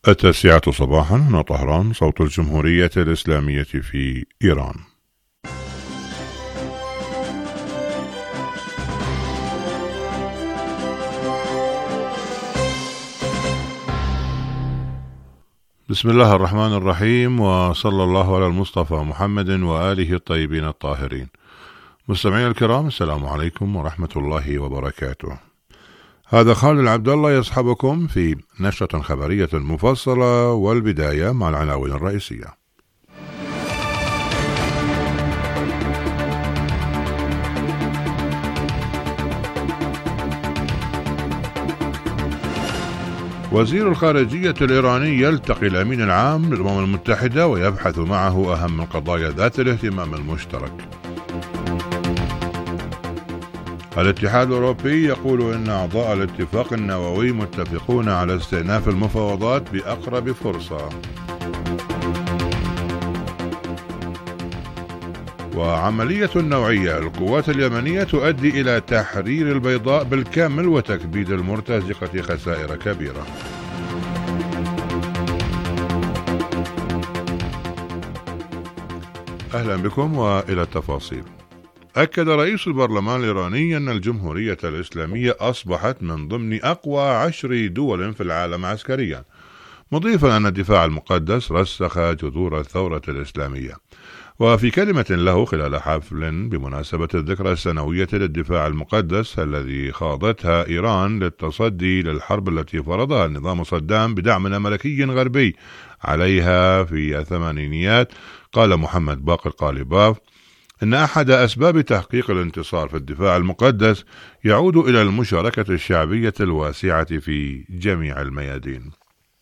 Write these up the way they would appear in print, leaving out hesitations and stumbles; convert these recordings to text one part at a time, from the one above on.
9 صباحا هنا طهران، صوت الجمهورية الإسلامية في إيران. بسم الله الرحمن الرحيم، وصلى الله على المصطفى محمد وآله الطيبين الطاهرين. مستمعين الكرام، السلام عليكم ورحمة الله وبركاته. هذا خالد العبد الله يصحبكم في نشرة خبرية مفصلة، والبداية مع العناوين الرئيسية. وزير الخارجية الإيراني يلتقي الأمين العام للأمم المتحدة ويبحث معه أهم القضايا ذات الاهتمام المشترك. الاتحاد الأوروبي يقول إن أعضاء الاتفاق النووي متفقون على استئناف المفاوضات بأقرب فرصة. وعملية نوعية، القوات اليمنية تؤدي إلى تحرير البيضاء بالكامل وتكبيد المرتزقة خسائر كبيرة. أهلا بكم وإلى التفاصيل. أكد رئيس البرلمان الإيراني أن الجمهورية الإسلامية أصبحت من ضمن أقوى 10 دول في العالم عسكريا، مضيفا أن الدفاع المقدس رسخ جذور الثورة الإسلامية. وفي كلمة له خلال حفل بمناسبة الذكرى السنوية للدفاع المقدس الذي خاضتها إيران للتصدي للحرب التي فرضها النظام صدام بدعم ملكي غربي عليها في الثمانينيات، قال محمد باقر قالباف إن أحد أسباب تحقيق الانتصار في الدفاع المقدس يعود إلى المشاركة الشعبية الواسعة في جميع الميادين.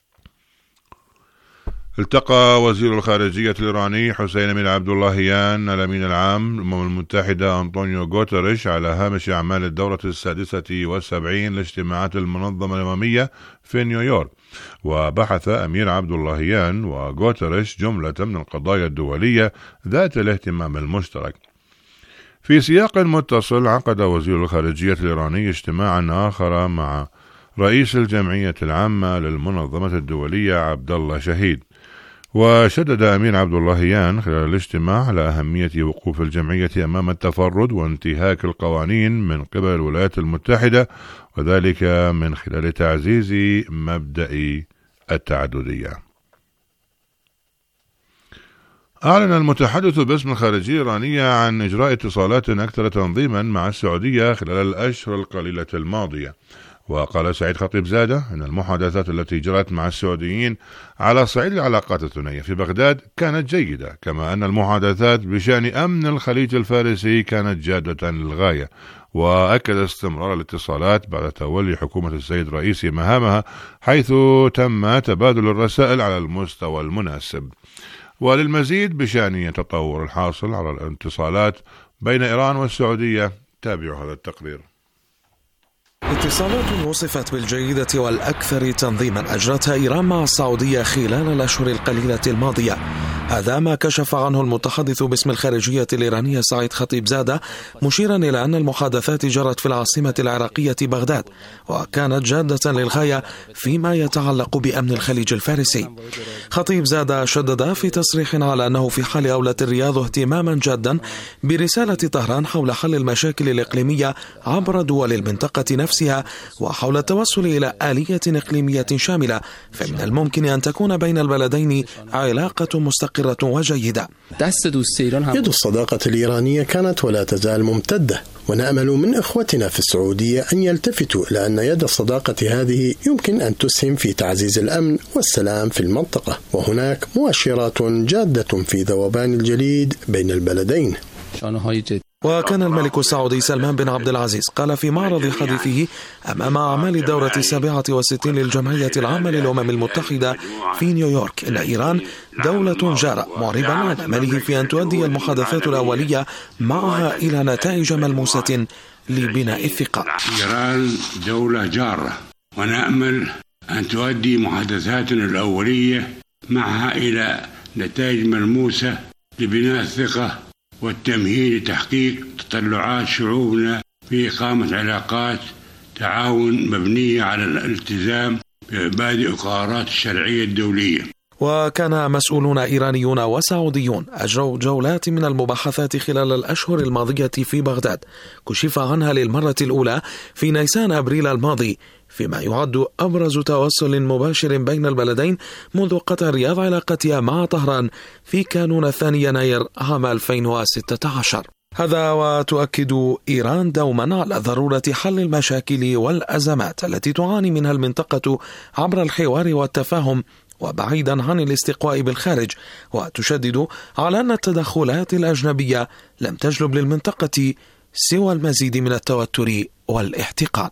التقى وزير الخارجية الإيراني حسين بن عبد اللهيان الأمين العام للأمم المتحدة أنطونيو غوتريش على هامش أعمال الدورة 76 لاجتماعات المنظمة الأممية في نيويورك. وبحث أمير عبد اللهيان وغوتريش جملة من القضايا الدولية ذات الاهتمام المشترك. في سياق متصل، عقد وزير الخارجية الإيراني اجتماعا آخر مع رئيس الجمعية العامة للمنظمة الدولية عبد الله شهيد. وشدد أمير عبد اللهيان خلال الاجتماع على أهمية وقوف الجمعية أمام التفرد وانتهاك القوانين من قبل الولايات المتحدة، وذلك من خلال تعزيز مبدأ التعددية. أعلن المتحدث باسم الخارجية الإيرانية عن إجراء اتصالات أكثر تنظيما مع السعودية خلال الأشهر القليلة الماضية. وقال سعيد خطيبزادة أن المحادثات التي جرت مع السعوديين على صعيد العلاقات الثنائية في بغداد كانت جيدة، كما أن المحادثات بشأن أمن الخليج الفارسي كانت جادة للغاية. وأكد استمرار الاتصالات بعد تولي حكومة السيد رئيسي مهامها، حيث تم تبادل الرسائل على المستوى المناسب. وللمزيد بشأن التطور الحاصل على الاتصالات بين إيران والسعودية، تابعوا هذا التقرير. اتصالات وصفت بالجيدة والأكثر تنظيما أجرتها إيران مع السعودية خلال الأشهر القليلة الماضية. هذا ما كشف عنه المتحدث باسم الخارجية الإيرانية سعيد خطيبزادة، مشيرا إلى أن المحادثات جرت في العاصمة العراقية بغداد، وكانت جادة للغاية فيما يتعلق بأمن الخليج الفارسي. خطيبزادة شدد في تصريح على أنه في حال أولى الرياض اهتماما جادا برسالة طهران حول حل المشاكل الإقليمية عبر دول المنطقة نفسها، وحول التوصل إلى آلية إقليمية شاملة، فمن الممكن أن تكون بين البلدين علاقة مستقرة وجيدة. يد الصداقة الإيرانية كانت ولا تزال ممتدة، ونأمل من إخوتنا في السعودية أن يلتفتوا إلى أن يد الصداقة هذه يمكن أن تسهم في تعزيز الأمن والسلام في المنطقة، وهناك مؤشرات جادة في ذوبان الجليد بين البلدين. وكان الملك السعودي سلمان بن عبد العزيز قال في معرض حديثه أمام أعمال الدورة 67 للجمعية العامة للأمم المتحدة في نيويورك إن إيران دولة جارة، معربا عن أمله في أن تؤدي المحادثات الأولية معها إلى نتائج ملموسة لبناء الثقة. إيران دولة جارة، ونأمل أن تؤدي محادثاتنا الأولية معها إلى نتائج ملموسة لبناء الثقة والتمهيد لتحقيق تطلعات شعوبنا في إقامة علاقات تعاون مبنية على الالتزام بمبادئ القرارات الشرعية الدولية. وكان مسؤولون إيرانيون وسعوديون أجروا جولات من المباحثات خلال الأشهر الماضية في بغداد كشف عنها للمرة الأولى في نيسان أبريل الماضي، فيما يعد أبرز توصل مباشر بين البلدين منذ قطع رياض علاقتها مع طهران في كانون 2 يناير عام 2016. هذا وتؤكد إيران دوما على ضرورة حل المشاكل والأزمات التي تعاني منها المنطقة عبر الحوار والتفاهم وبعيدا عن الاستقواء بالخارج، وتشدد على أن التدخلات الأجنبية لم تجلب للمنطقة سوى المزيد من التوتر والاحتقان.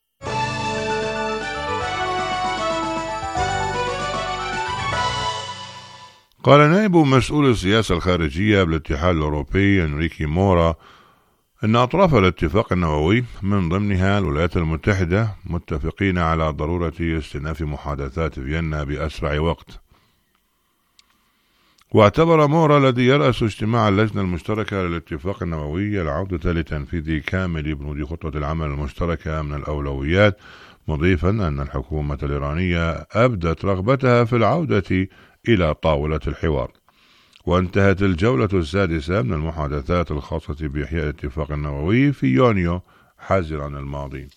قال نائب مسؤول السياسة الخارجية بالاتحاد الأوروبي إنريكي مورا أن أطراف الاتفاق النووي من ضمنها الولايات المتحدة متفقين على ضرورة استئناف محادثات فيينا بأسرع وقت. واعتبر مورا الذي يرأس اجتماع اللجنة المشتركة للاتفاق النووي العودة لتنفيذ كامل بنود خطة العمل المشتركة من الأولويات، مضيفا أن الحكومة الإيرانية أبدت رغبتها في العودة إلى طاولة الحوار. وانتهت الجولة السادسة من المحادثات الخاصة بإحياء الاتفاق النووي في يونيو حزيران الماضي.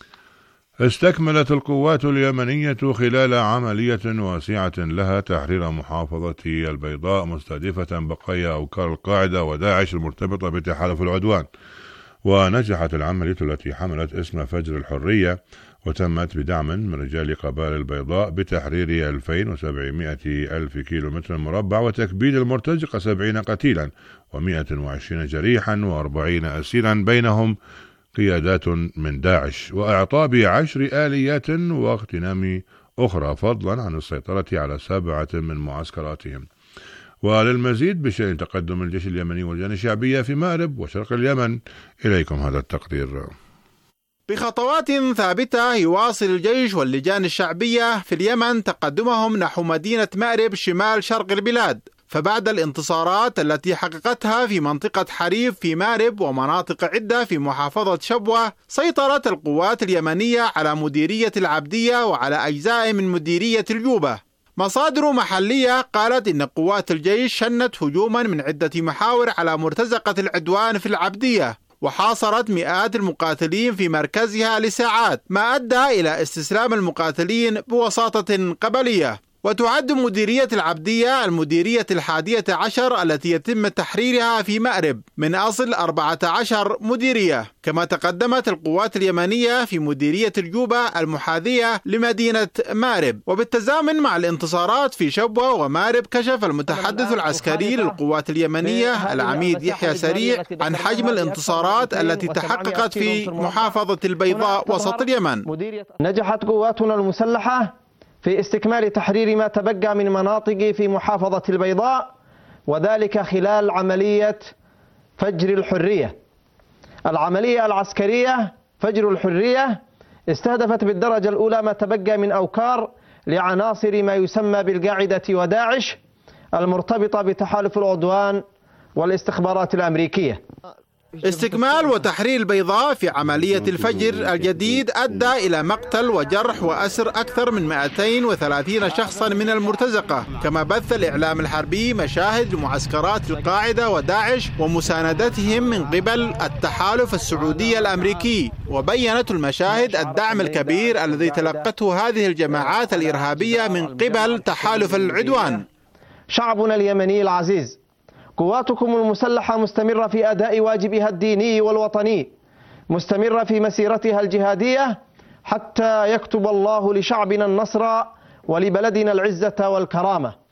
استكملت القوات اليمنية خلال عملية واسعة لها تحرير محافظة البيضاء مستهدفة بقايا أوكار القاعدة وداعش المرتبطة بتحالف العدوان. ونجحت العملية التي حملت اسم فجر الحرية وتمت بدعم من رجال قبائل البيضاء بتحرير 2700 ألف كيلومتر مربع وتكبيد المرتزقة 70 قتيلا و120 جريحا و40 أسيرا بينهم قيادات من داعش، وإعطاء ب10 آليات واغتنام أخرى فضلا عن السيطرة على 7 من معسكراتهم. وللمزيد بشأن تقدم الجيش اليمني واللجان الشعبية في مأرب وشرق اليمن إليكم هذا التقرير. بخطوات ثابتة يواصل الجيش واللجان الشعبية في اليمن تقدمهم نحو مدينة مأرب شمال شرق البلاد، فبعد الانتصارات التي حققتها في منطقة حريف في مأرب ومناطق عدة في محافظة شبوة، سيطرت القوات اليمنية على مديرية العبدية وعلى أجزاء من مديرية الجوبة. مصادر محلية قالت إن قوات الجيش شنت هجوما من عدة محاور على مرتزقة العدوان في العبدية، وحاصرت مئات المقاتلين في مركزها لساعات، ما أدى إلى استسلام المقاتلين بوساطة قبلية. وتعد مديرية العبدية المديرية 11 التي يتم تحريرها في مأرب من أصل 14 مديرية. كما تقدمت القوات اليمنية في مديرية الجوبة المحاذية لمدينة مأرب. وبالتزامن مع الانتصارات في شبوة ومأرب، كشف المتحدث العسكري للقوات اليمنية العميد يحيى سريع عن حجم الانتصارات التي تحققت في محافظة البيضاء وسط اليمن. نجحت قواتنا المسلحة في استكمال تحرير ما تبقى من مناطق في محافظة البيضاء، وذلك خلال عملية فجر الحرية. العملية العسكرية فجر الحرية استهدفت بالدرجة الأولى ما تبقى من أوكار لعناصر ما يسمى بالقاعدة وداعش المرتبطة بتحالف العدوان والاستخبارات الأمريكية. استكمال وتحرير البيضاء في عملية الفجر الجديد أدى إلى مقتل وجرح وأسر أكثر من 230 شخصا من المرتزقة. كما بث الإعلام الحربي مشاهد لمعسكرات القاعدة وداعش ومساندتهم من قبل التحالف السعودي الأمريكي، وبينت المشاهد الدعم الكبير الذي تلقته هذه الجماعات الإرهابية من قبل تحالف العدوان. شعبنا اليمني العزيز، قواتكم المسلحة مستمرة في أداء واجبها الديني والوطني، مستمرة في مسيرتها الجهادية حتى يكتب الله لشعبنا النصر ولبلدنا العزة والكرامة.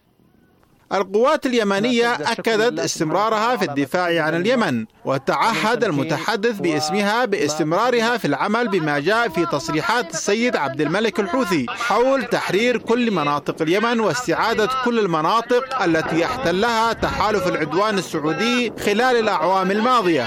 القوات اليمنية أكدت استمرارها في الدفاع عن اليمن، وتعهد المتحدث باسمها باستمرارها في العمل بما جاء في تصريحات السيد عبد الملك الحوثي حول تحرير كل مناطق اليمن واستعادة كل المناطق التي احتلها تحالف العدوان السعودي خلال الأعوام الماضية.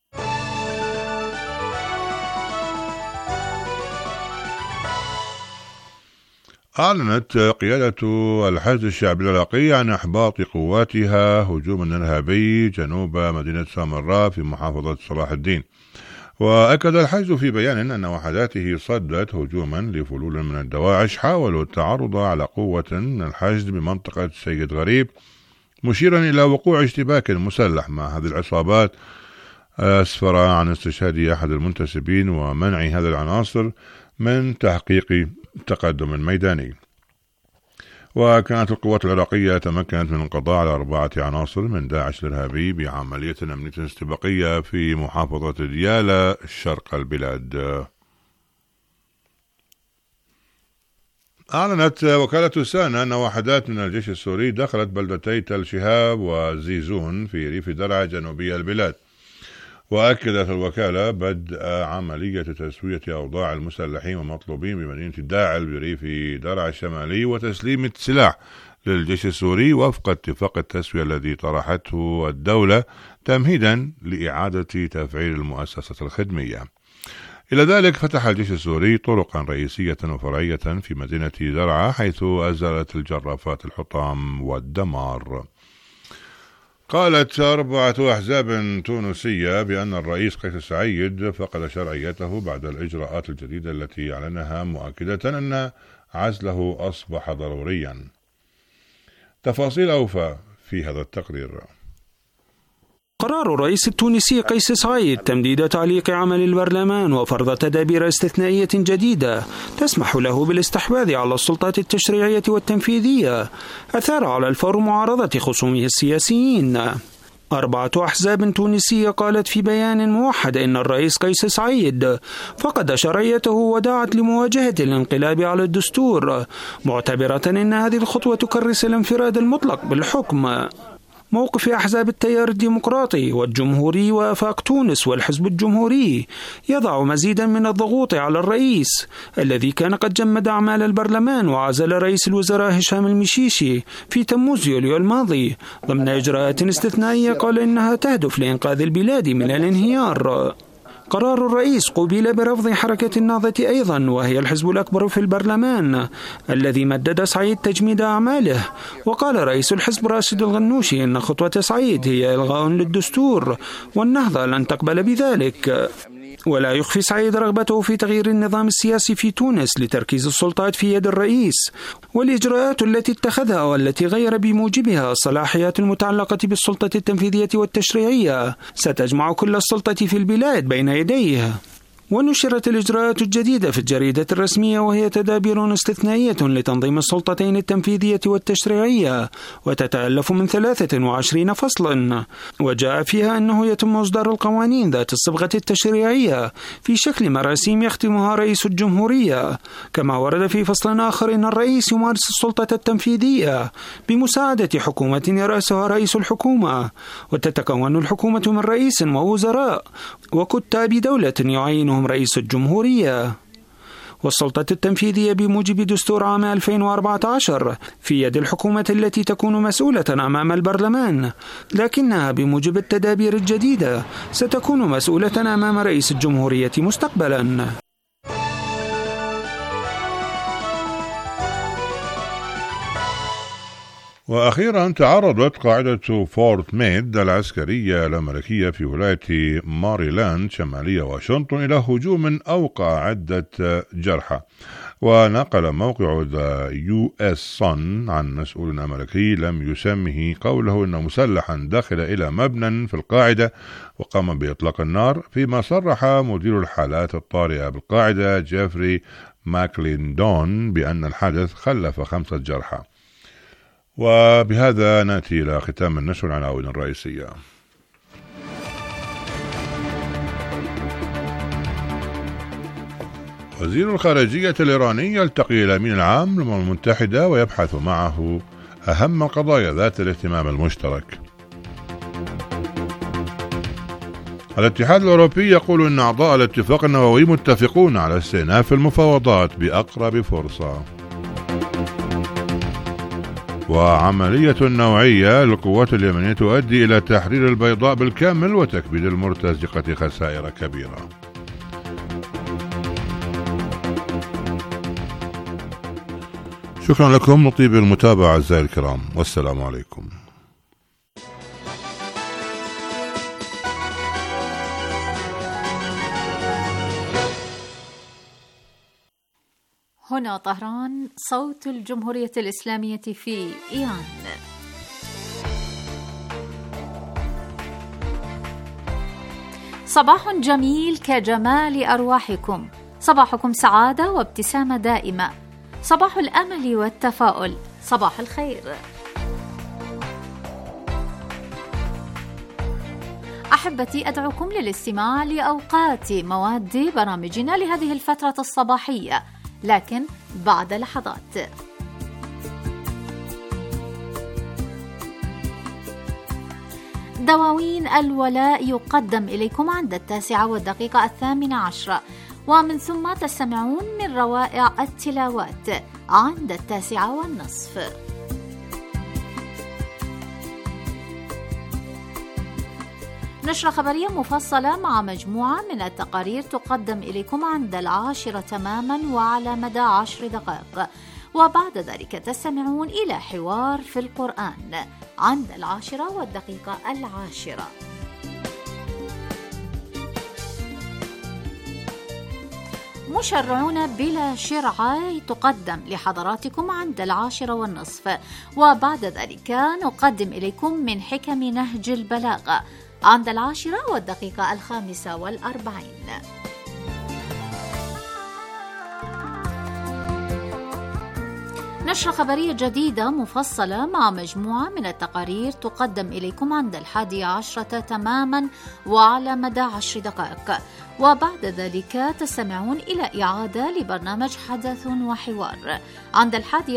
أعلنت قيادة الحشد الشعبي العراقي عن إحباط قواتها هجوما إرهابي جنوب مدينة سامراء في محافظة صلاح الدين. وأكد الحشد في بيان أن وحداته صدت هجوما لفلول من الدواعش حاولوا التعرض على قوة من الحشد بمنطقة سيد غريب، مشيرا إلى وقوع اشتباك مسلح مع هذه العصابات أسفر عن استشهاد أحد المنتسبين ومنع هذه العناصر من تحقيق تقدم ميداني. وكانت القوات العراقية تمكنت من القضاء على 4 عناصر من داعش الإرهابي بعملية أمنية استباقية في محافظة ديالى شرق البلاد. أعلنت وكالة سانا أن وحدات من الجيش السوري دخلت بلدتي تل شهاب وزيزون في ريف درعا جنوبي البلاد. وأكدت الوكالة بدء عملية تسوية أوضاع المسلحين ومطلوبين بمدينة داعل بريف درعا الشمالي وتسليم السلاح للجيش السوري وفق اتفاق التسوية الذي طرحته الدولة تمهيدا لإعادة تفعيل المؤسسة الخدمية. إلى ذلك فتح الجيش السوري طرقا رئيسية وفرعية في مدينة درعا حيث أزالت الجرافات الحطام والدمار. قالت 4 أحزاب تونسية بأن الرئيس قيس سعيد فقد شرعيته بعد الإجراءات الجديدة التي أعلنها، مؤكدة أن عزله أصبح ضروريا. تفاصيل أوفى في هذا التقرير. قرار الرئيس التونسي قيس سعيد تمديد تعليق عمل البرلمان وفرض تدابير استثنائية جديدة تسمح له بالاستحواذ على السلطات التشريعية والتنفيذية أثار على الفور معارضة خصومه السياسيين. 4 أحزاب تونسية قالت في بيان موحد إن الرئيس قيس سعيد فقد شرعيته ودعت لمواجهة الانقلاب على الدستور، معتبرة أن هذه الخطوة تكرس الانفراد المطلق بالحكم. موقف أحزاب التيار الديمقراطي والجمهوري وآفاق تونس والحزب الجمهوري يضع مزيدا من الضغوط على الرئيس الذي كان قد جمد أعمال البرلمان وعزل رئيس الوزراء هشام المشيشي في تموز يوليو الماضي ضمن إجراءات استثنائية قال إنها تهدف لإنقاذ البلاد من الانهيار. قرار الرئيس قوبل برفض حركة النهضة أيضا، وهي الحزب الأكبر في البرلمان الذي مدد سعيد تجميد أعماله. وقال رئيس الحزب راشد الغنوشي إن خطوة سعيد هي إلغاء للدستور والنهضة لن تقبل بذلك. ولا يخفي سعيد رغبته في تغيير النظام السياسي في تونس لتركيز السلطات في يد الرئيس، والإجراءات التي اتخذها والتي غير بموجبها الصلاحيات المتعلقة بالسلطة التنفيذية والتشريعية ستجمع كل السلطة في البلاد بين يديه. ونشرت الإجراءات الجديدة في الجريدة الرسمية وهي تدابير استثنائية لتنظيم السلطتين التنفيذية والتشريعية وتتألف من 23 فصلا، وجاء فيها أنه يتم إصدار القوانين ذات الصبغة التشريعية في شكل مراسيم يختمها رئيس الجمهورية. كما ورد في فصل آخر أن الرئيس يمارس السلطة التنفيذية بمساعدة حكومة يرأسها رئيس الحكومة، وتتكون الحكومة من رئيس ووزراء وكتاب دولة يعينهم رئيس الجمهورية. والسلطة التنفيذية بموجب دستور عام 2014 في يد الحكومة التي تكون مسؤولة أمام البرلمان، لكنها بموجب التدابير الجديدة ستكون مسؤولة أمام رئيس الجمهورية مستقبلا. وأخيرا تعرضت قاعدة فورت ميد العسكرية الأمريكية في ولاية ماريلاند شمالية واشنطن إلى هجوم أوقع عدة جرحى. ونقل موقع ذا US Sun عن مسؤول أمريكي لم يسمه قوله إن مسلحا دخل إلى مبنى في القاعدة وقام بإطلاق النار، فيما صرح مدير الحالات الطارئة بالقاعدة جيفري ماكليندون بأن الحادث خلف 5 جرحى. وبهذا نأتي إلى ختام النشر العناوين الرئيسية. وزير الخارجية الإيراني يلتقي الأمين العام للأمم المتحدة ويبحث معه أهم القضايا ذات الاهتمام المشترك. الاتحاد الأوروبي يقول إن أعضاء الاتفاق النووي متفقون على استئناف المفاوضات بأقرب فرصة. وعملية نوعية للقوات اليمنية تؤدي إلى تحرير البيضاء بالكامل وتكبيد المرتزقة خسائر كبيرة. شكرا لكم وطيب المتابعة أعزائي الكرام، والسلام عليكم. هنا طهران، صوت الجمهورية الإسلامية في إيران. صباح جميل كجمال أرواحكم، صباحكم سعادة وابتسامة دائمة، صباح الأمل والتفاؤل، صباح الخير. أحبتي، أدعوكم للاستماع لأوقات مواد برامجنا لهذه الفترة الصباحية، لكن بعد لحظات. دواوين الولاء يقدم إليكم عند 9:08، ومن ثم تستمعون من روائع التلاوات عند 9:30. نشرة خبرية مفصلة مع مجموعة من التقارير تقدم إليكم عند 10 تماما وعلى مدى 10 دقائق، وبعد ذلك تستمعون إلى حوار في القرآن عند 10:10. مشرعون بلا شرعة تقدم لحضراتكم عند 10:30، وبعد ذلك نقدم إليكم من حكم نهج البلاغة عند 10:45. نشرة خبرية جديدة مفصلة مع مجموعة من التقارير تقدم إليكم عند 11 تماما وعلى مدى 10 دقائق، وبعد ذلك تستمعون إلى إعادة لبرنامج حدث وحوار عند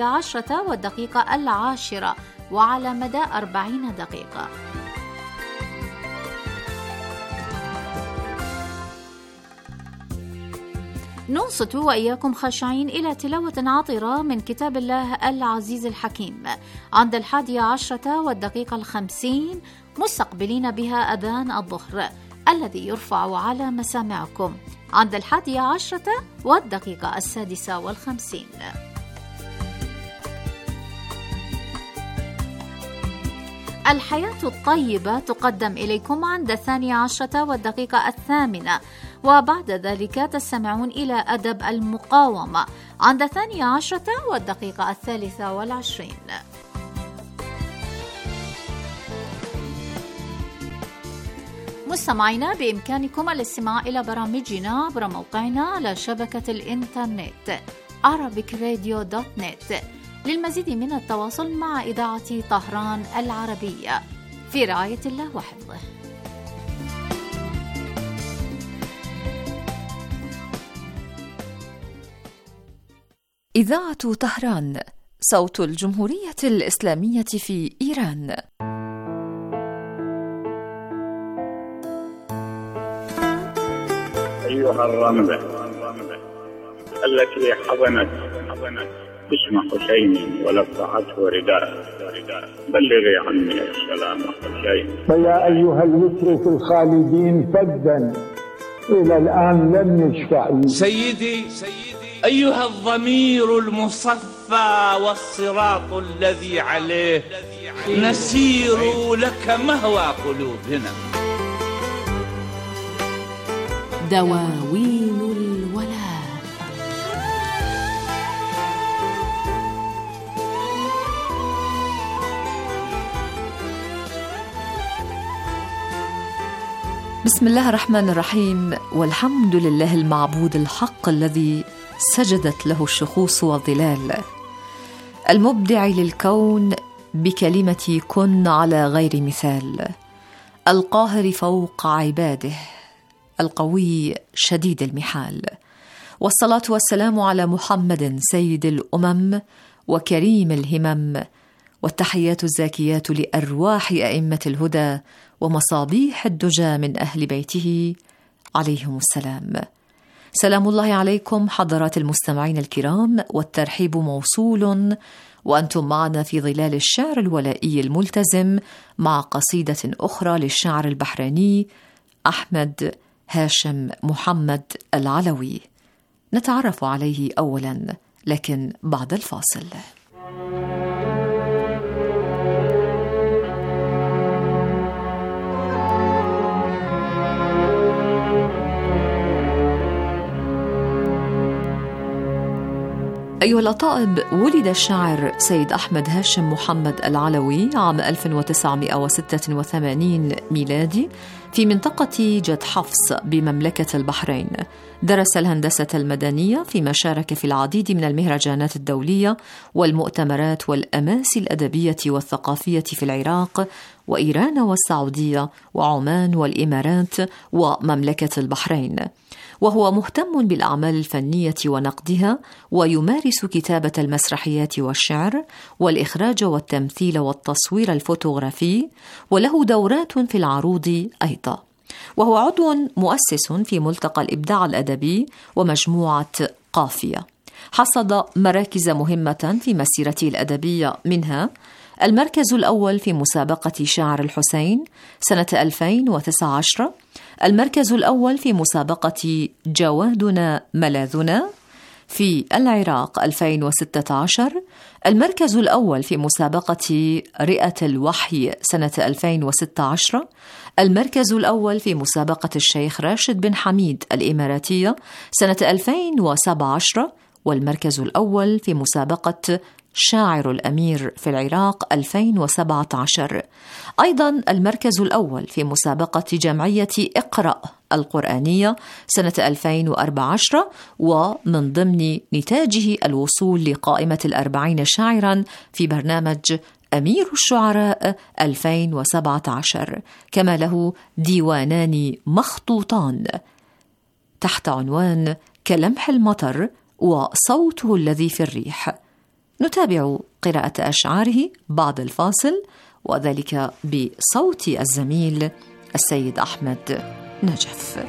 11:10 وعلى مدى 40 دقيقة. ننصت وإياكم خاشعين إلى تلاوة عطرة من كتاب الله العزيز الحكيم عند 11:50، مستقبلين بها أذان الظهر الذي يرفع على مسامعكم عند 11:56. الحياة الطيبة تقدم إليكم عند 12:08، وبعد ذلك تستمعون إلى أدب المقاومة عند 12:23. مستمعينا، بإمكانكم الاستماع إلى برامجنا عبر موقعنا على شبكة الإنترنت arabicradio.net. للمزيد من التواصل مع إذاعة طهران العربية، في رعاية الله وحفظه. إذاعة طهران، صوت الجمهورية الإسلامية في إيران. أيها الرملة التي حضنت اسم حسين ولفعته رداء، بلغي عني السلام حسين. فيا أيها اليسر في الخالدين فدا إلى الآن لم يشفع. سيدي أيها الضمير المصفى والصراط الذي عليه نسير لك مهوى قلوبنا. دواوين الولاء. بسم الله الرحمن الرحيم، والحمد لله المعبود الحق الذي سجدت له الشخوص والظلال، المبدع للكون بكلمة كن على غير مثال، القاهر فوق عباده، القوي شديد المحال، والصلاة والسلام على محمد سيد الأمم وكريم الهمم، والتحيات الزاكيات لأرواح أئمة الهدى ومصابيح الدجى من أهل بيته عليهم السلام. سلام الله عليكم حضرات المستمعين الكرام، والترحيب موصول وأنتم معنا في ظلال الشعر الولائي الملتزم مع قصيدة أخرى للشاعر البحريني أحمد هاشم محمد العلوي. نتعرف عليه أولا لكن بعد الفاصل. أيها الأطائب، ولد الشاعر سيد أحمد هاشم محمد العلوي عام 1986 ميلادي في منطقة جد حفص بمملكة البحرين. درس الهندسة المدنية، فيما شارك في العديد من المهرجانات الدولية والمؤتمرات والأماسي الأدبية والثقافية في العراق وإيران والسعودية وعمان والإمارات ومملكة البحرين، وهو مهتم بالأعمال الفنية ونقدها، ويمارس كتابة المسرحيات والشعر والإخراج والتمثيل والتصوير الفوتوغرافي، وله دورات في العروض أيضا. وهو عضو مؤسس في ملتقى الإبداع الأدبي ومجموعة قافية. حصد مراكز مهمة في مسيرته الأدبية، منها المركز الأول في مسابقة شاعر الحسين سنة 2019، المركز الأول في مسابقة جوادنا ملاذنا في العراق 2016، المركز الأول في مسابقة رئة الوحي سنة 2016، المركز الأول في مسابقة الشيخ راشد بن حميد الإماراتية سنة 2017، والمركز الأول في مسابقة شاعر الأمير في العراق 2017. أيضا المركز الأول في مسابقة جمعية اقرأ القرآنية سنة 2014، ومن ضمن نتاجه الوصول لقائمة 40 شاعرا في برنامج أمير الشعراء 2017. كما له ديوانان مخطوطان تحت عنوان كلمح المطر وصوته الذي في الريح. نتابع قراءة أشعاره بعد الفاصل، وذلك بصوت الزميل السيد أحمد نجف.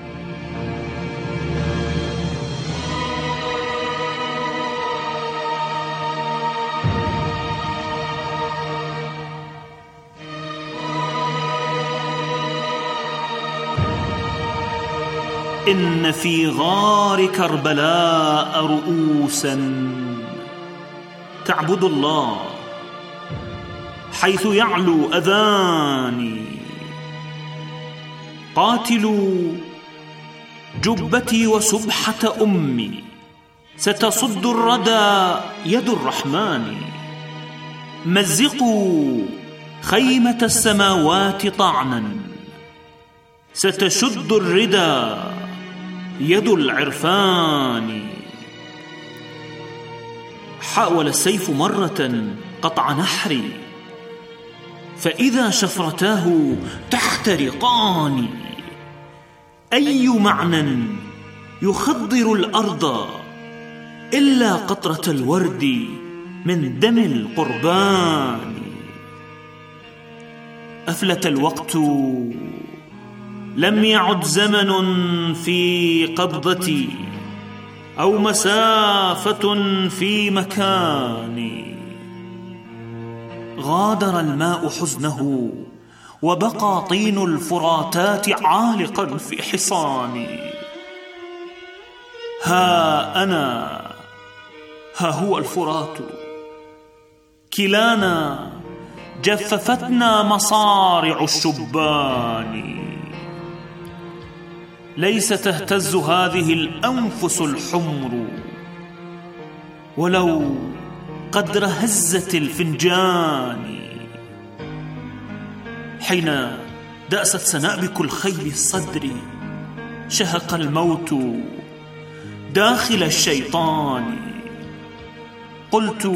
إن في غار كربلاء رؤوسا تعبد الله، حيث يعلو أذاني. قاتلوا جبتي وسبحة أمي، ستصد الردى يد الرحمن. مزقوا خيمة السماوات طعنا، ستشد الردى يد العرفان. حاول السيف مرة قطع نحري، فإذا شفرتاه تحترقان. أي معنى يخضر الأرض إلا قطرة الورد من دم القربان. أفلت الوقت، لم يعد زمن في قبضتي، أو مسافة في مكاني. غادر الماء حزنه، وبقى طين الفراتات عالقا في حصاني. ها أنا، ها هو الفرات، كلانا جففتنا مصارع الشبان. ليس تهتز هذه الأنفس الحمر، ولو قدر هزة الفنجان. حين دأست سنابك الخيل الصدر، شهق الموت داخل الشيطان. قلت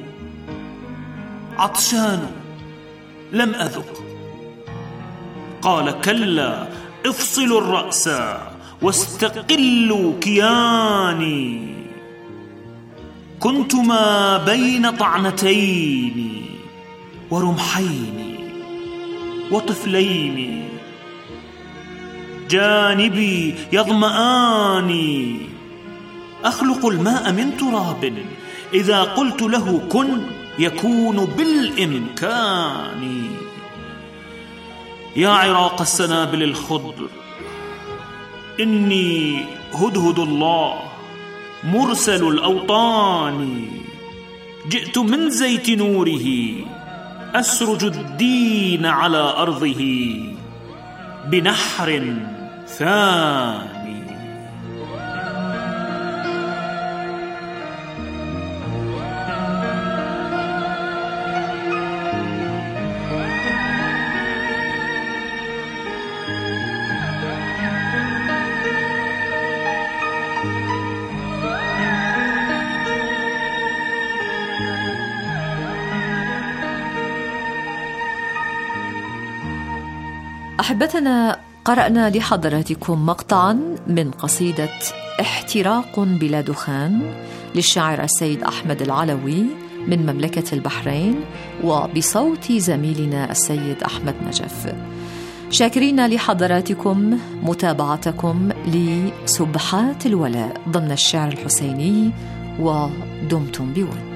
عطشان لم أذق. قال كلا، افصلوا الرأس واستقلوا كياني. كنت ما بين طعنتين ورمحين وطفلين، جانبي يظمآني. أخلق الماء من تراب، إذا قلت له كن يكون بالإمكان. يا عراق السنابل الخضر، إني هدهد الله مرسل الأوطان. جئت من زيت نوره، أسرج الدين على أرضه بنحر ثاني. أحبتنا، قرأنا لحضراتكم مقطعا من قصيدة احتراق بلا دخان للشاعر السيد أحمد العلوي من مملكة البحرين، وبصوت زميلنا السيد أحمد نجف. شاكرين لحضراتكم متابعتكم لسبحات الولاء ضمن الشعر الحسيني، ودمتم بود.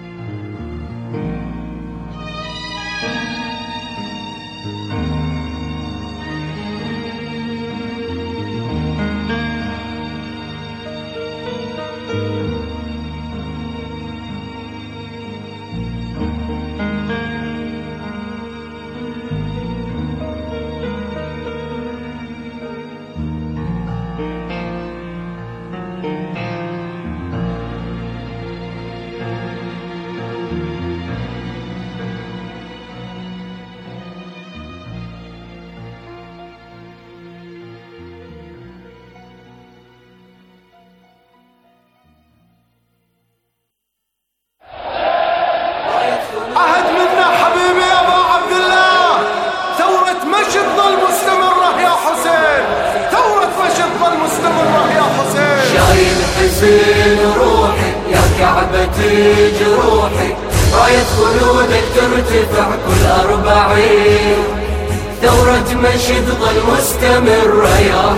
جروحي راية خلودك ترتفع كل 40. ثورة مشي تظل مستمرة يا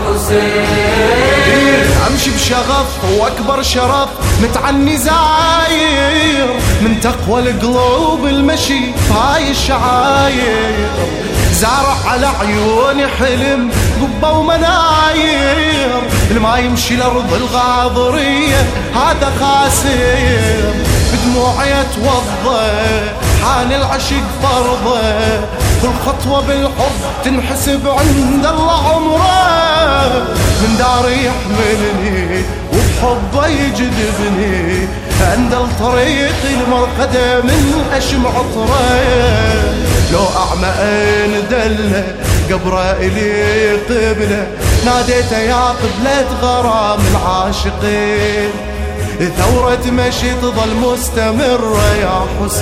حسين. امشي بشغف واكبر شرف متعني زاير من تقوى القلوب المشي فاي الشعاير. زارع على عيوني حلم قبة ومناير، ما يمشي الأرض الغاضرية هذا خاسر. بدموعي اتوضى حان العشق فرضه، كل خطوة بالحب تنحسب عند الله عمره. من دار يحملني وبحبه يجذبني، عند الطريق المرقدة من أشم عطره. لو أعمى أين دله قبره إلي قبله، ناديته يا قبلة غرام العاشقين. ثورة مشي تظل مستمرة يا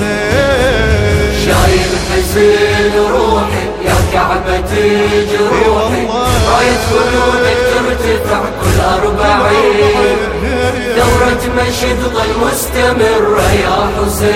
حسين. شايل حزين روحي يا كعبة جروحي، راية خلودك ترتفع كل 40. ثورة مشي تظل مستمرة يا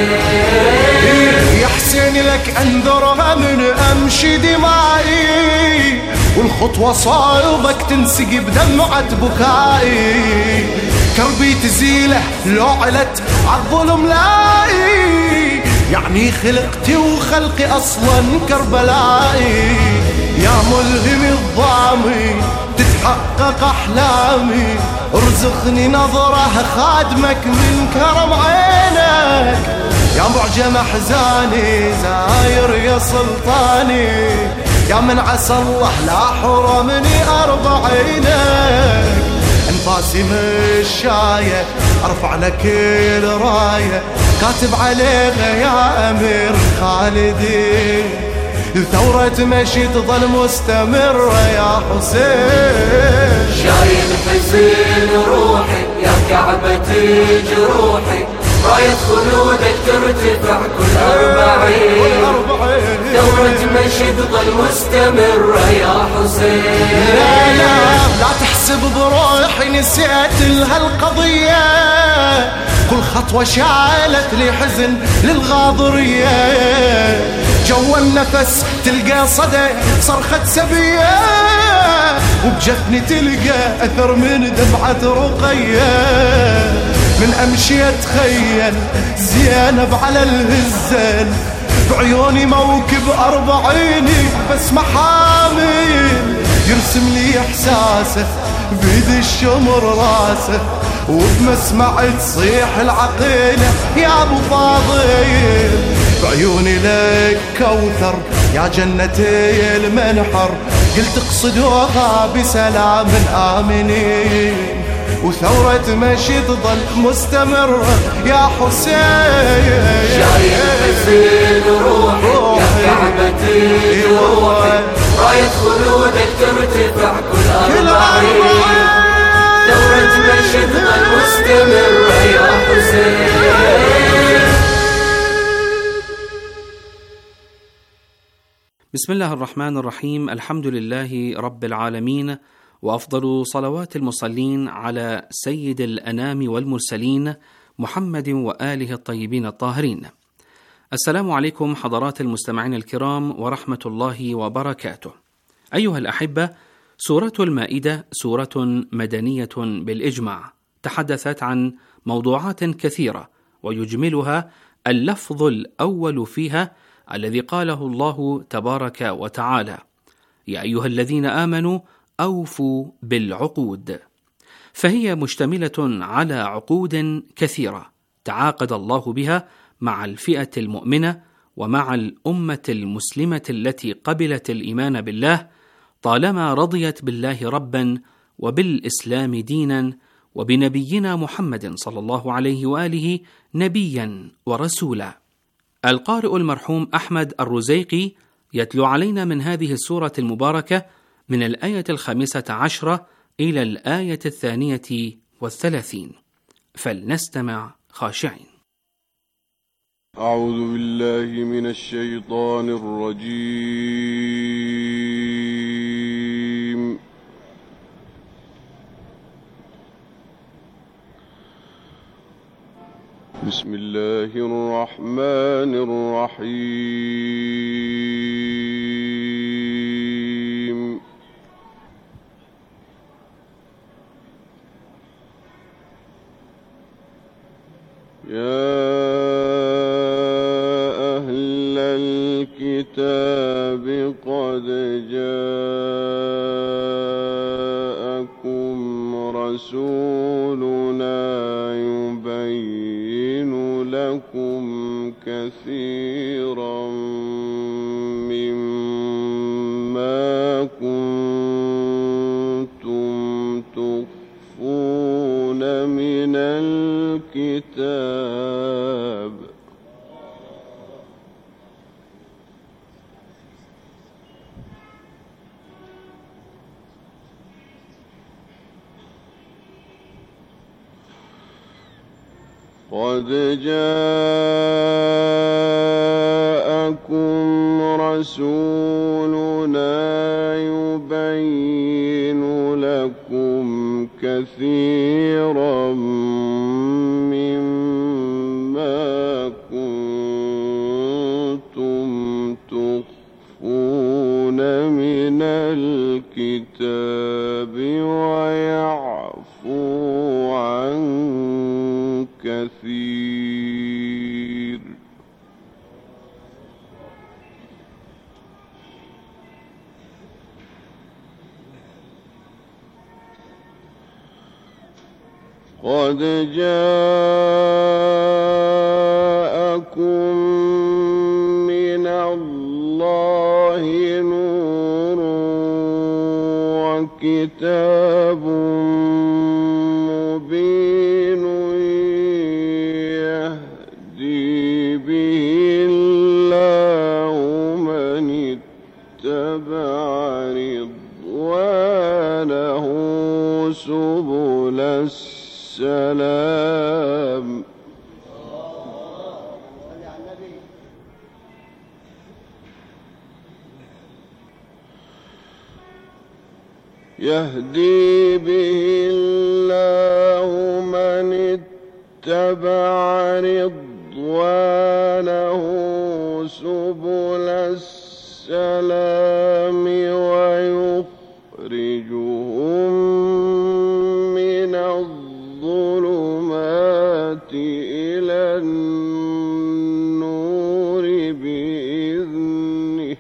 حسين. يا حسين لك انذرها من امشي دمائي، والخطوة صعبك تنسقي بدمعة بكائي. كربي تزيله لو علت عالظلم لاقي، يعني خلقتي وخلقي اصلا كربلائي. يا ملهم الضامي تتحقق احلامي، ارزقني نظره خادمك من كرم عينك. يا معجم احزاني زاير يا سلطاني، يا من عسى الله لا حرمني 40. انفاسي مشاية ارفع لك الراية، كاتب عليها يا امير خالدي. ثورة مشي تظل مستمرة يا حسين. شايل حزين روحي يا كعبة جروحي، راية خلودك ترتفع كل 40. ثورة مشي تظل مستمرة يا حسين. لا تحسب بروحي نسيت لهالقضية، كل خطوة شالت لي حزن للغاضرية. جوا النفس تلقى صدى صرخة سبية، وبجفني تلقى أثر من دمعة رقية. من أمشي أتخيل زينب على الهزال، بعيوني موكب 40 بس محامل. يرسم لي إحساسه بيد الشمر راسه، وبمسمع تصيح العقيلة يا أبو فاضل. بعيوني لك كوثر يا جنتي المنحر، قلت اقصدوها بسلام آمنين. وثورة مشي تظل مستمرة يا حسين. شايل حزين روحي يا كعبة جروحي، راية خلودك ترتفع كل 40. ثورة مشي تظل مستمرة يا حسين. بسم الله الرحمن الرحيم. الحمد لله رب العالمين، وأفضل صلوات المصلين على سيد الأنام والمرسلين محمد وآله الطيبين الطاهرين. السلام عليكم حضرات المستمعين الكرام ورحمة الله وبركاته. أيها الأحبة، سورة المائدة سورة مدنية بالإجماع، تحدثت عن موضوعات كثيرة، ويجملها اللفظ الأول فيها الذي قاله الله تبارك وتعالى: يا أيها الذين آمنوا أوفوا بالعقود. فهي مشتملة على عقود كثيرة تعاقد الله بها مع الفئة المؤمنة ومع الأمة المسلمة التي قبلت الإيمان بالله، طالما رضيت بالله ربا وبالإسلام دينا وبنبينا محمد صلى الله عليه وآله نبيا ورسولا. القارئ المرحوم أحمد الرزيقي يتلو علينا من هذه السورة المباركة من الآية 15 إلى الآية 32، فلنستمع خاشعين. أعوذ بالله من الشيطان الرجيم. بسم الله الرحمن الرحيم. يا أهل الكتاب قد جاءكم رسولنا يبين لكم كثيرا مما كنتم تخفون من الكتاب قد جاءكم رسولنا يبين لكم كثيرا مما كنتم تخفون من الكتاب ويعفو عن كثير. قد جاءكم من الله نور وكتاب مبين يهدي به الله من اتبع رضوانه سبل السلام. يهدي به الله من اتبع رضوانه سبل السلام ويخرجهم من الظلمات إلى النور بإذنه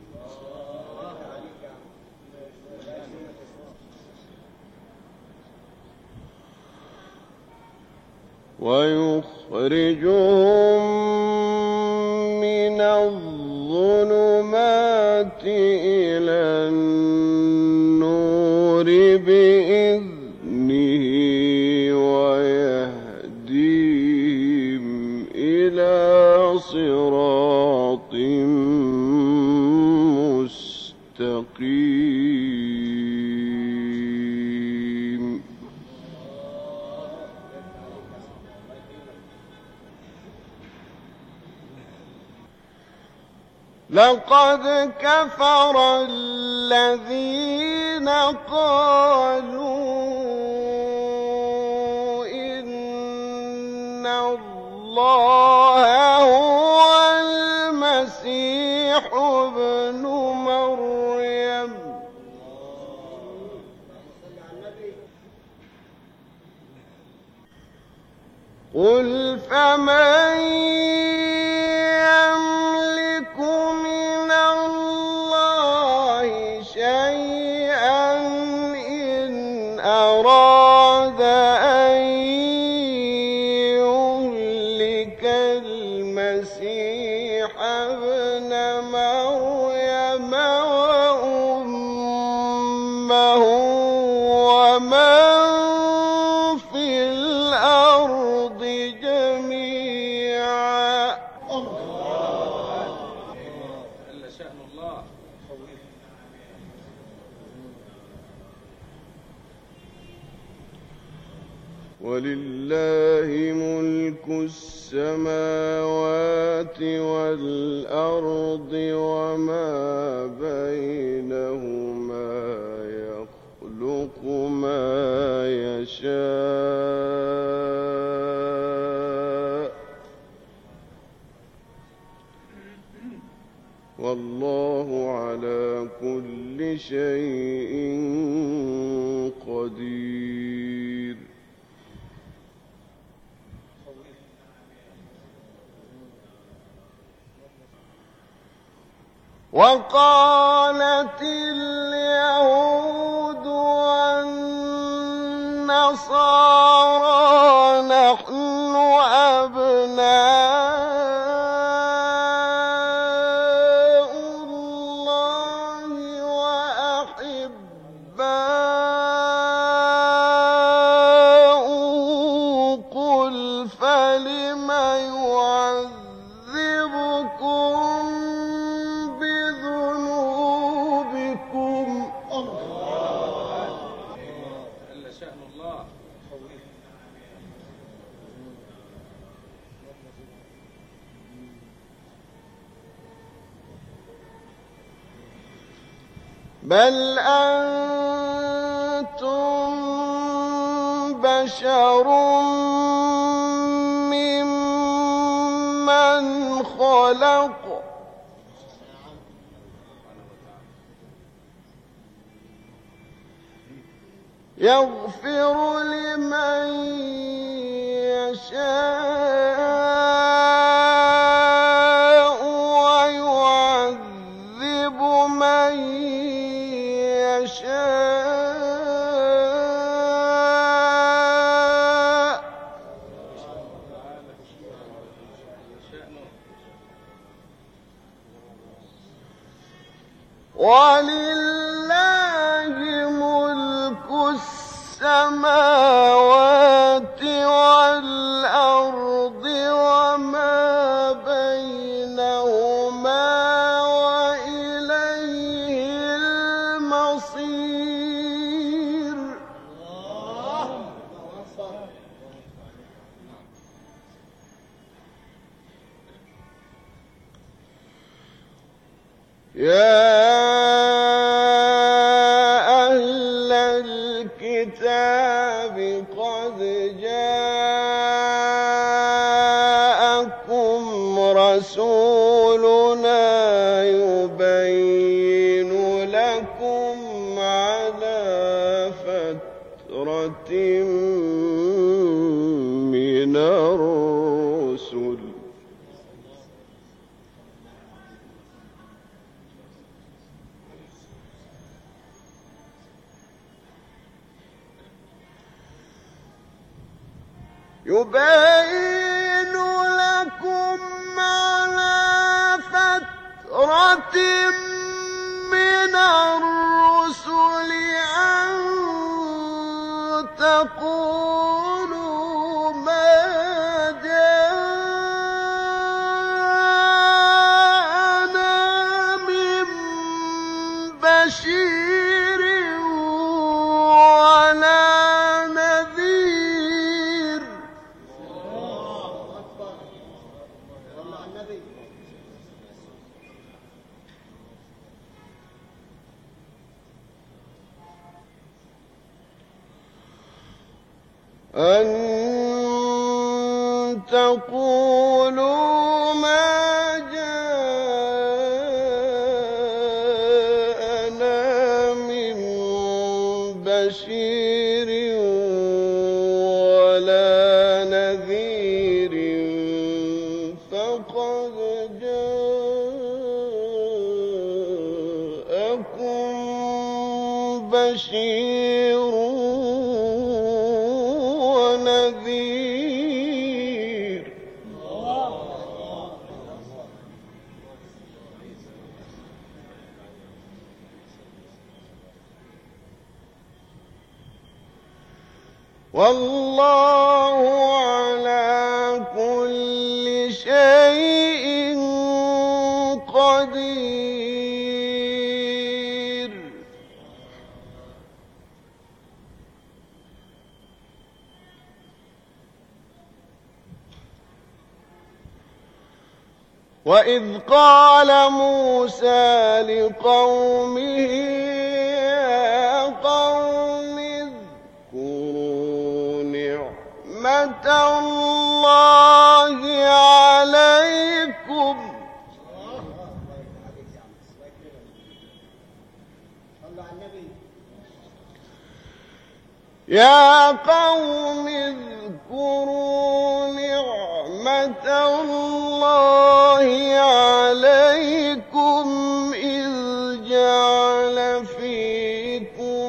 من الظلمات إلى النور بإذنه ويهديهم إلى صراط مستقيم. لقد كفر الذين قالوا إن الله هو المسيح ابن مريم قل فمن يملك من الله شيئا إن أراد أن يهلك المسيح ابن مريم وأمه ومن في الأرض جميعا ولله ملك السماوات والأرض وما بينهما يخلق ما يشاء والله على كل شيء قدير وقالت اليهود والنصارى نحن أبناء الله وأحباؤه قل فلم يعذبكم بذنوبكم بل أنتم بشر ممن خلق يغفر لمن يشاء ويعذب من يشاء ولله ملك السماوات والأرض وما بينهما وإليه المصير يا أهل الكتاب قد جاءكم رسولنا يبين لكم على فترة من الرسل يبين لكم على فترة من الرسل أن تقولوا ما جاءنا من بشير ولا نذير أن تقولوا ما جاءنا من بشير ولا نذير فقد جاءكم بشير ونذير. والله على كل شيء قدير. وإذ قال موسى لقومه يا قوم اذكروا نعمة الله عليكم يا قوم اذكروا نعمة الله عليكم إذ جعل فيكم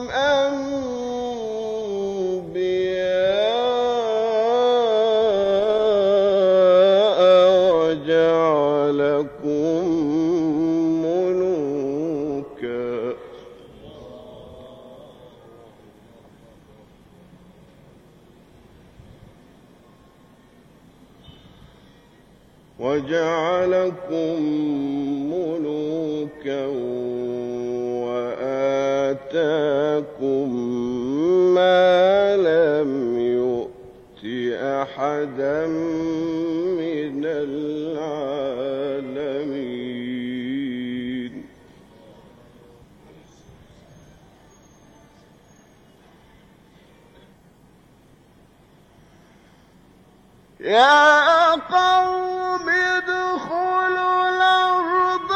أنبياء وجعلكم ملوكا وآتاكم ما لم يؤت أحدا من العالمين. يا قوم ادخلوا الأرض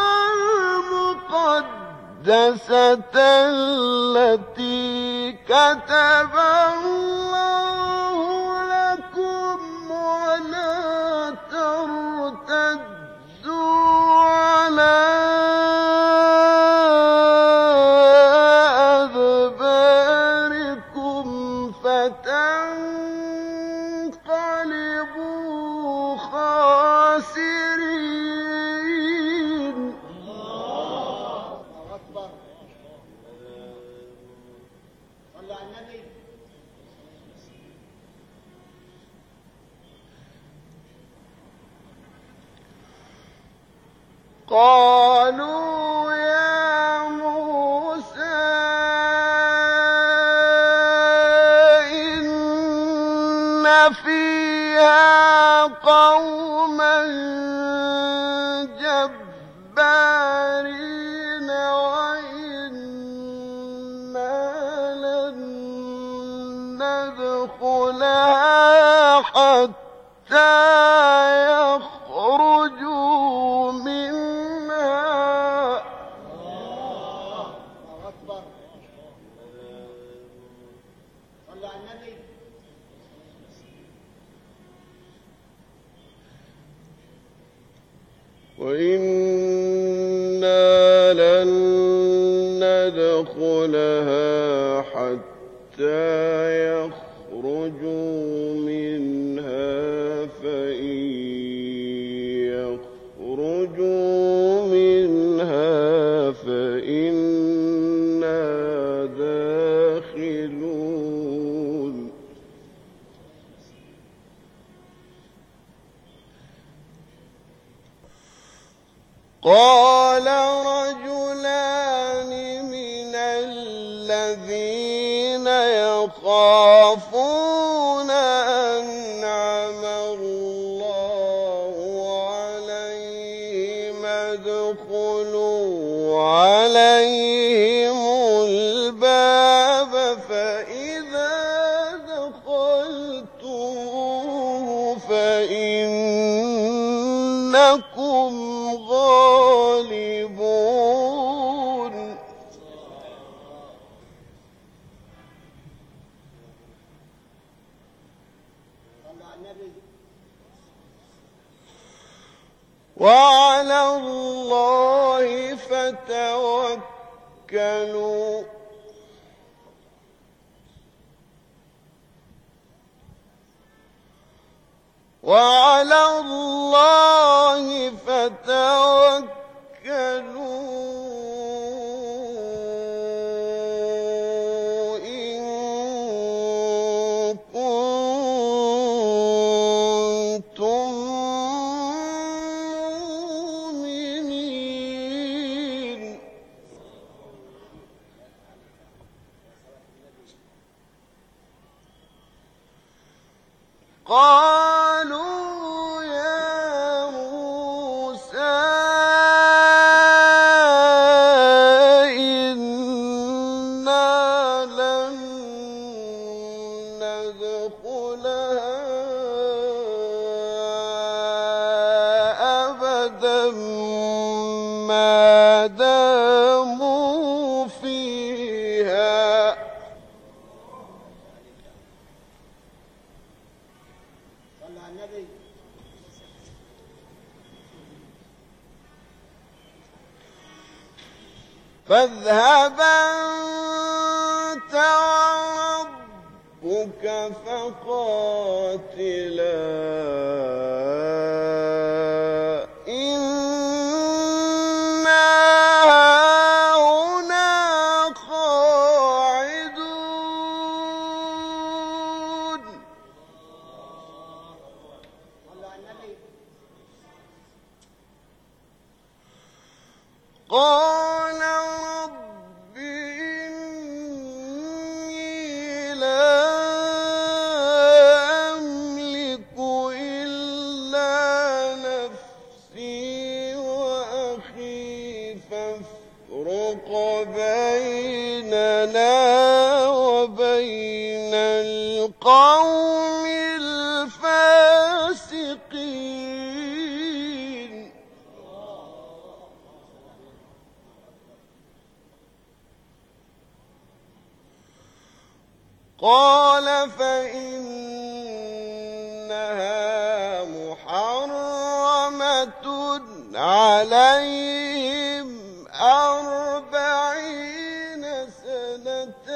المقدسة التي كتب الله لكم ولا ترتدوا على أدباركم فتنقلبوا خاسرين. الله أكبر. صلوا على النبي. قالوا يا موسى إن فيها قوما جبارين وإنا لن ندخلها حتى يخرجوا منها. الله أكبر. صلوا على النبي. وإنا لن ندخلها حتى يخرجوا منها فإن يخرجوا منها فإنا داخلون. قال رجلان من الذين يخافون أنعم الله عليهم ادخلوا عليهم الباب فإذا دخلوا فإنكم غالبون وعلى الله فتوكلوا وعلى الله فتوكلوا إن كنتم مؤمنين قالوا يا موسى إنا لن ندخلها أبدا ما داموا فيها فاذهب أنت وربك فقاتلا إنا هاهنا قاعدون قال رب إني لا أملك إلا نفسي وأخي فافرق بيننا وبين القوم الفاسقين قال فإنها محرمة عليهم 40 سنة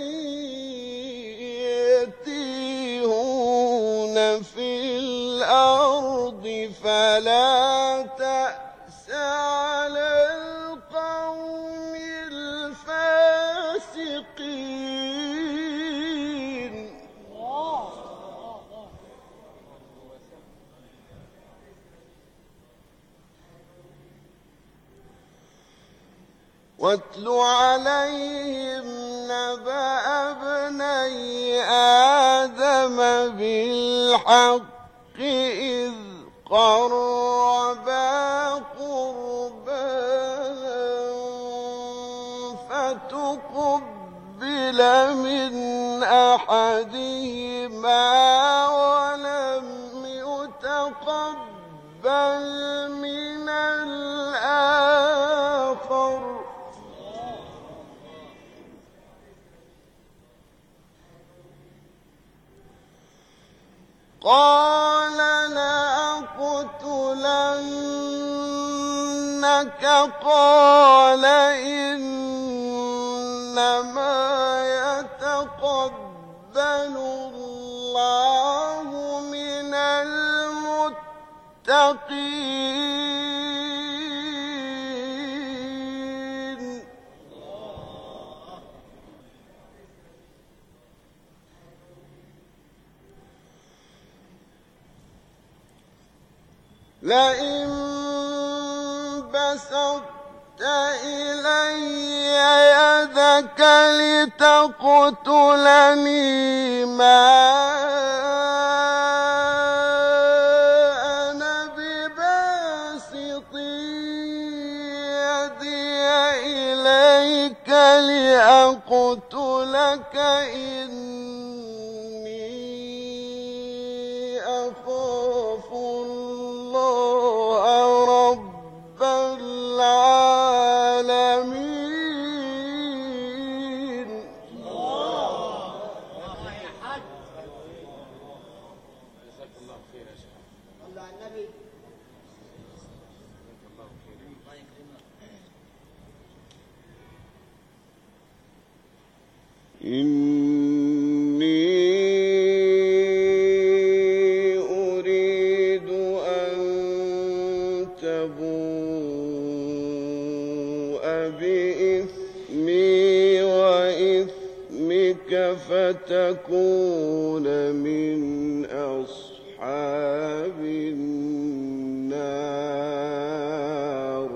يتيهون في الأرض فلا تأس على القوم الفاسقين واتل عليهم نبأ ابني آدم بالحق إذ قربا قربانا فتقبل من أحدهما ولم يتقبل من الآخر قال لأقتلنك قال إنما يتقبل الله من المتقين لئن بسطت إلي يدك لتقتلني ما أنا بباسط يدي إليك لأقتلك إني يخاف الله رب العالمين. إني أريد أن تبوء بإثمي وإثمك فتكون من أصحاب النار.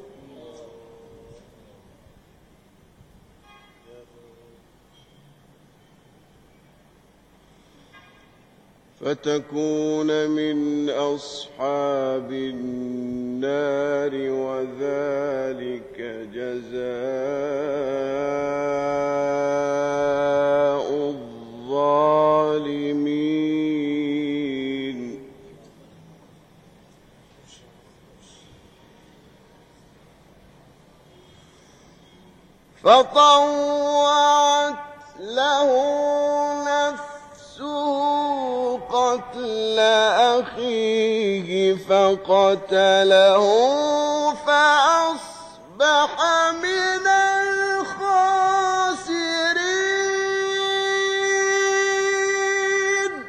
فتكون من أصحاب النار وذلك جزاء الظالمين. فطوعت له قتل أخيه فقتله فأصبح من الخاسرين.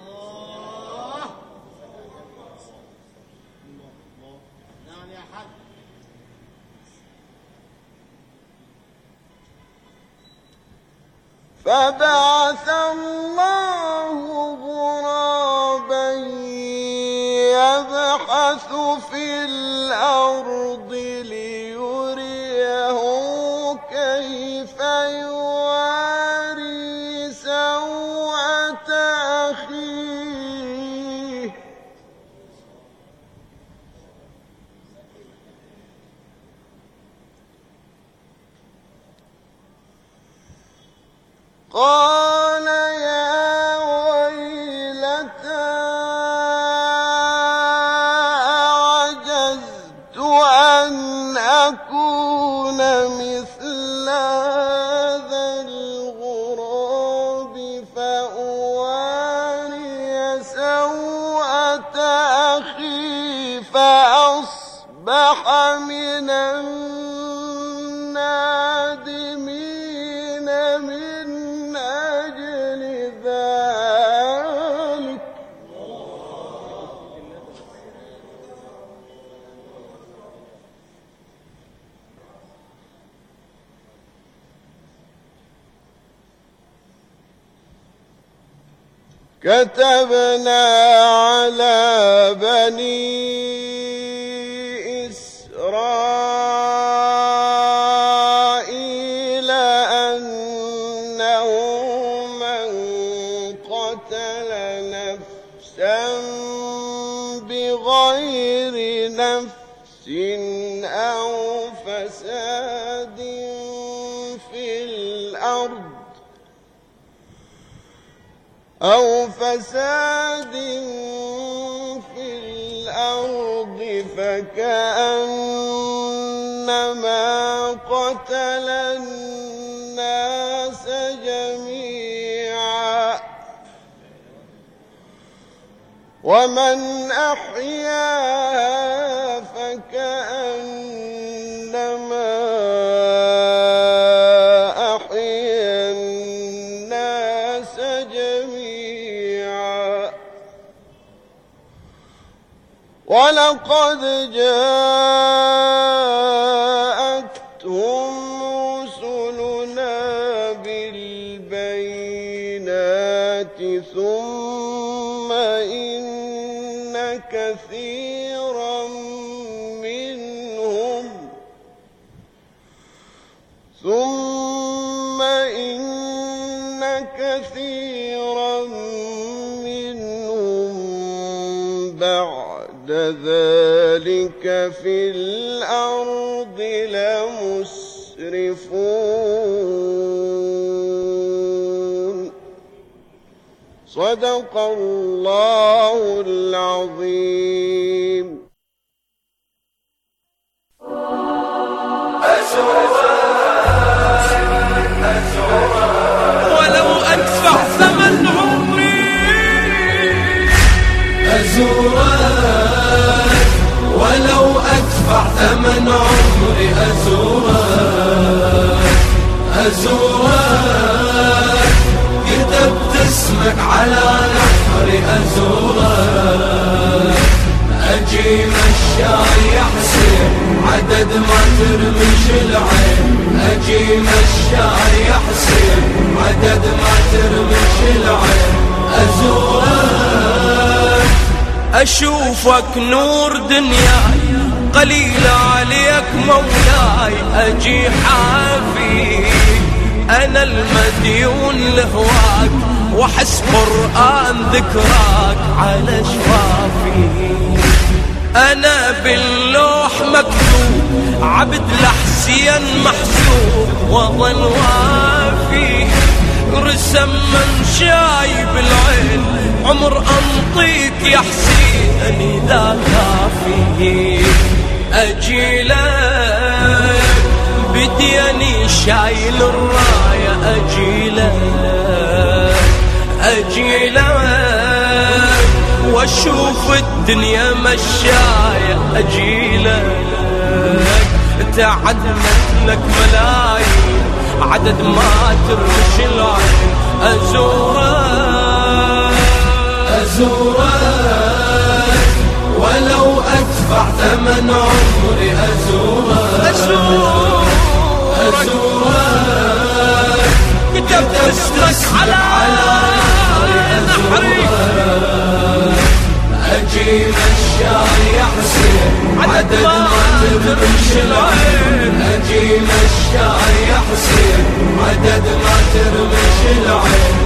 فبعث الله غرابا يبحث في الأرض ليريه كيف يواري سوءة أخيه. قال يا ويلتى أعجزت أن أكون مثل هذا الغراب فأواري سوءة أخي فأصبح من النادمين من أجل ذلك. كتبنا على بني إسرائيل أنه من قتل نفسا بغير نفس أو فساد في الأرض فكأنما قتل الناس جميعا ومن أحياها فكأنما أحيا الناس جميعا. ولقد جاءتهم رسلنا بالبينات ثم إن كثيرا منهم بعد ذلك في الأرض لمسرفون. صدق الله العظيم. ولو أدفع ثمن عمري أزورك، ولو أدفع ثمن عمري أزورك، أزورك، كتبت اسمك على نحري أزورك، أجي مشاي يا حسين عدد ما ترمش العين، أجي مشاي يا حسين عدد ما ترمش العين أزورك، أشوفك نور دنياي قليل عليك مولاي، أجي حافي أنا المديون لهواك، وحس قرآن ذكراك على شفافي، أنا باللوح مكتوب عبد لحسين محسوب، وظل وافي رسم من شايب العين، عمر أنطيك يا حسين إذا كافي، أجي لك بدياني شايل الراية، أجي لك، أجي لك واشوف الدنيا مشاية، أجي لك تعدمت لك ملايين عدد ما ترمش العين أزورك، أزورك، ولو أدفع ثمن عمري أزورك، أزورك، كتبت اسمك على نحري، أجي مشاي يا حسين عدد ما ترمش العين، أجي مشاي يا حسين عدد ما ترمش العين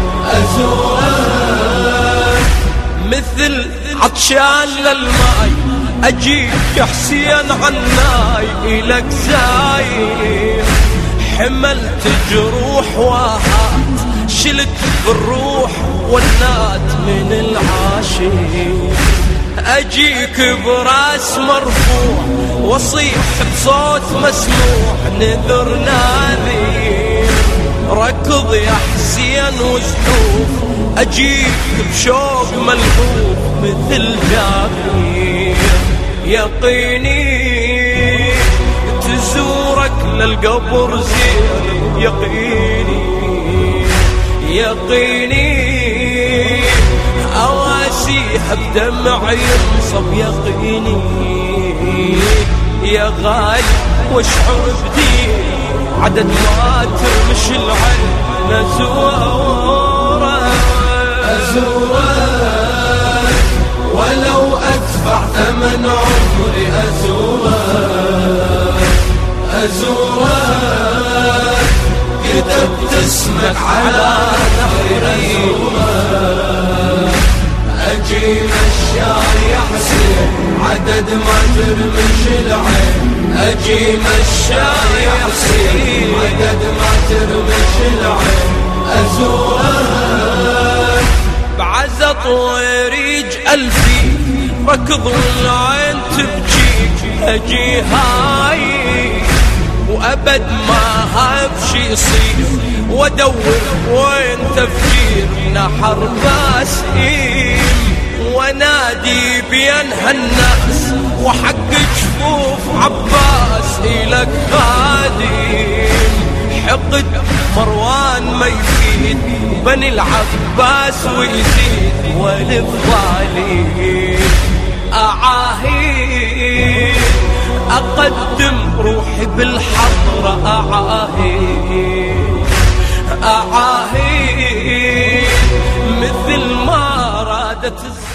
أزورك، مثل عطشان للماي أجيك يا حسين عناي، إلك زايد حملت جروح وهات، شلت بالروح والنات من العاشق، أجيك براس مرفوع وصيح بصوت مسموع، نذر ناذير ركض يا حسين وزحوف، أجيك بشوق ملهوف مثل جابير، يقيني تزورك للقبر زين، يقيني يقيني أواسيح بدمع ينصب، يقيني يا غالي واشعر بديني عدد ما ترمش العين أزورك، أزورك، ولو أدفع ثمن عمري أزورك، أزورك، كتبت اسمك على نحري أزورك، أجي مشاي يا حسين عدد ما ترمش العين، أجي مشاي يا حسين عدد ما ترمش العين أزورك، بعزة طويريج ألفي ركض والعين تبجيك، أجي هاي وأبد ما هاب شي يصير، وادور وين تفجير نحر باسئين، ونادي بين هالناس وحق جفوف عباس إلك خادم، حقد مروان ما يفيد بني العباس ويزيد، والفضالين أعاهد أقدم روحي بالحضرة، أعاهد أعاهد مثل ما رادت